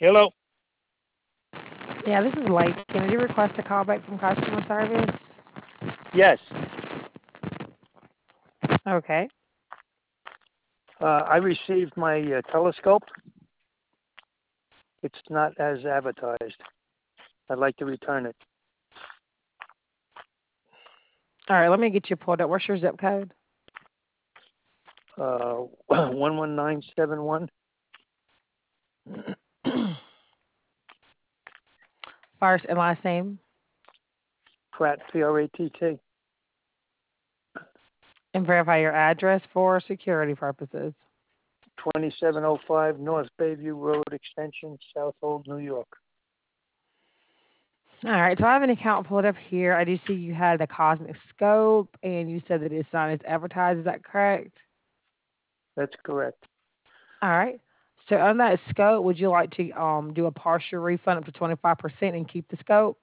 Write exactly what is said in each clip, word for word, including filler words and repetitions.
Hello. Yeah, this is late. Can you request a call back from customer service? Yes. Okay. Uh, I received my uh, telescope. It's not as advertised. I'd like to return it. All right, let me get you pulled up. What's your zip code? Uh, one one nine seven one. First and last name, Pratt, P R A T T. and verify your address for security purposes. twenty-seven oh five North Bayview Road Extension, Southold, New York. All right, so I have an account pulled up here. I do see you had the Cosmic Scope, and you said that it's not as advertised. Is that correct? That's correct. All right. So on that scope, would you like to um do a partial refund up to twenty-five percent and keep the scope?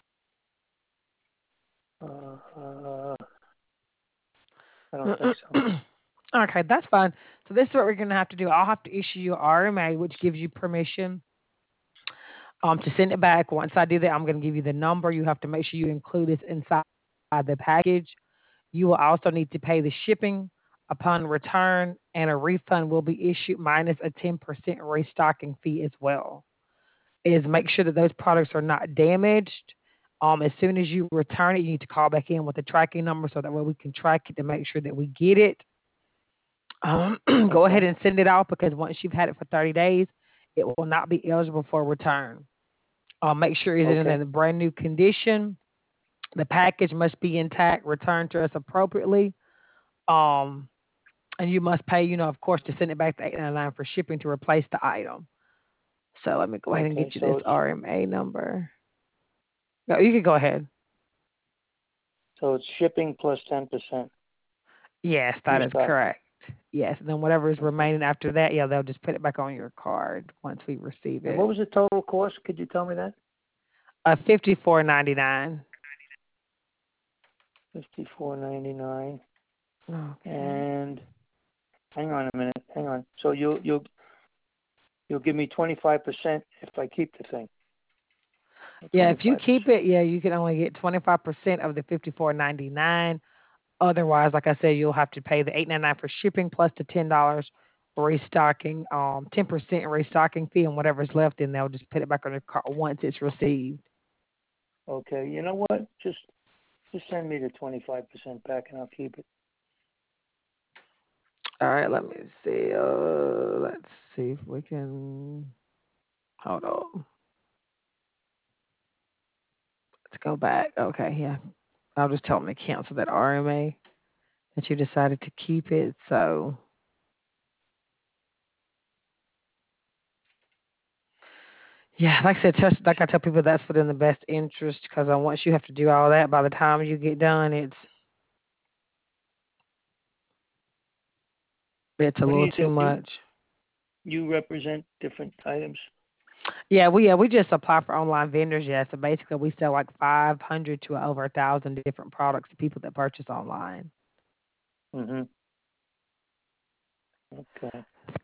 Uh, uh, I don't think so. Okay, that's fine. So this is what we're going to have to do. I'll have to issue you R M A, which gives you permission um, to send it back. Once I do that, I'm going to give you the number. You have to make sure you include this inside the package. You will also need to pay the shipping upon return, and a refund will be issued minus a ten percent restocking fee as well. Is make sure that those products are not damaged. Um, as soon as you return it, you need to call back in with the tracking number so that way we can track it to make sure that we get it. Um, go ahead Okay. and send it out because once you've had it for thirty days, it will not be eligible for return. Uh, make sure it's in Okay. a brand new condition. The package must be intact, returned to us appropriately. Um, and you must pay, you know, of course, to send it back to eight ninety-nine for shipping to replace the item. So let me go ahead and Okay. get you this So it's R M A number. No, you can go ahead. so it's shipping plus ten percent Yes, that is restocking. correct. Yes, and then whatever is Okay. remaining after that, yeah, they'll just put it back on your card once we receive And what it. was the total cost? Could you tell me that? Uh, fifty four ninety nine. Fifty-four ninety-nine. Okay. And hang on a minute. Hang on. So you'll you'll you'll give me twenty-five percent if I keep the thing. Yeah, if you twenty-five keep percent. it, yeah, you can only get twenty five percent of the fifty four ninety nine. Otherwise, like I said, you'll have to pay the eight ninety nine for shipping plus the ten dollars restocking, um, ten percent restocking fee, and whatever's left, then they'll just put it back on your card once it's received. Okay. You know what? Just just send me the twenty-five percent back and I'll keep it. All right, let me see. Uh, let's see if we can. Hold on. Let's go back. Okay, yeah. I'll just tell them to cancel that R M A that you decided to keep it. So, yeah, like I said, just like I tell people, that's within the best interest because uh, once you have to do all that, by the time you get done, it's it's a What do little you too do? You much. you represent different items. Yeah, we yeah we just apply for online vendors. Yeah, so basically we sell like five hundred to over a thousand different products to people that purchase online. Mhm. Okay.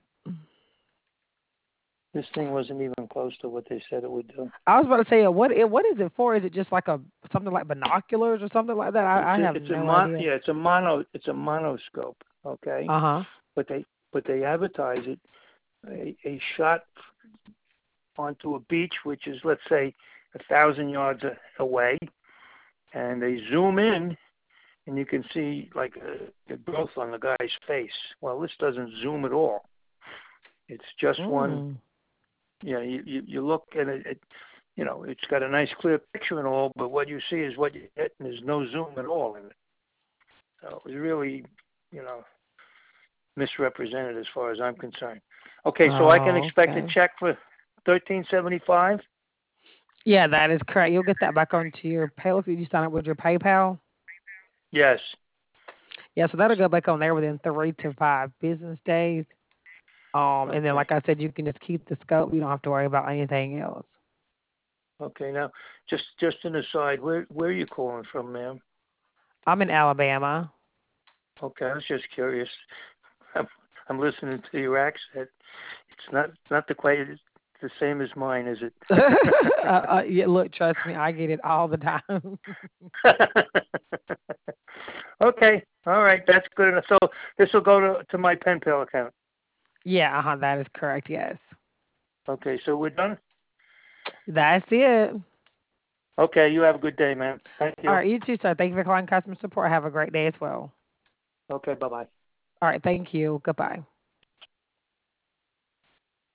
This thing wasn't even close to what they said it would do. I was about to say, uh, what it, what is it for? Is it just like a something like binoculars or something like that? It's I, I a have it's a no mon idea. yeah it's a mono it's a monoscope. Okay. Uh huh. But they but they advertise it a, a shot onto a beach which is let's say a thousand yards a, away, and they zoom in and you can see like a, the growth on the guy's face. Well, this doesn't zoom at all. It's just one. Mm. You know, you, you, you look at it, it, you know, it's got a nice clear picture and all, but what you see is what you get, and there's no zoom at all in it. So it was really, you know, misrepresented as far as I'm concerned. Okay, so I can Oh, expect a okay. check for thirteen seventy five. Yeah, that is correct. You'll get that back onto your pay if you sign up with your PayPal. Yes. Yeah, so that'll go back on there within three to five business days. Um, and then Okay. like I said, you can just keep the scope. You don't have to worry about anything else. Okay. Now, just just an aside, where where are you calling from, ma'am? I'm in Alabama. Okay, I was just curious. I'm I'm listening to your accent. It's not not the quite the same as mine, is it? uh, uh, yeah, look, trust me, I get it all the time. Okay, all right, that's good enough. So this will go to to my pen pal account. Yeah, uh-huh, that is correct. Yes, Okay, so we're done. that's it. Okay, you have a good day, man. Thank All you. right, you too, sir. Thank you for calling customer support. Have a great day as well. Okay, bye bye. All right, thank you. Goodbye.